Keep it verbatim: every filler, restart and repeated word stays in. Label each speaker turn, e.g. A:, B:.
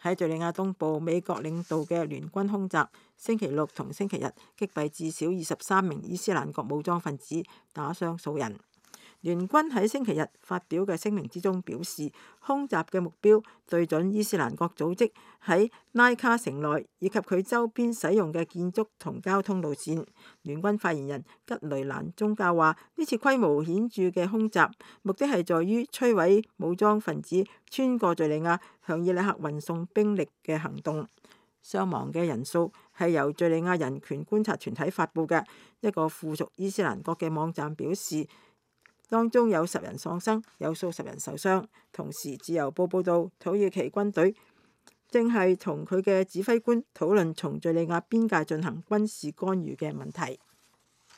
A: 喺敘利亞東部，美國領導嘅聯軍空襲，星期六同星期日擊斃至少二十三名伊斯蘭國武裝分子，打傷數人。聯軍喺星期日發表嘅聲明之中表示，空襲嘅目標對準伊斯蘭國組織喺拉卡城內以及佢周邊使用嘅建築同交通路線。聯軍發言人吉雷蘭宗教話：呢次規模顯著嘅空襲，目的係在於摧毀武裝分子穿過敘利亞向伊拉克運送兵力嘅行動。傷亡嘅人數係由敘利亞人權觀察團體發布嘅。一個附屬伊斯蘭國嘅網站表示，當中有十人喪生，有數十人受傷。同時，自由報報道，土耳其軍隊正係同佢嘅指揮官討論從敘利亞邊界進行軍事干預嘅問題。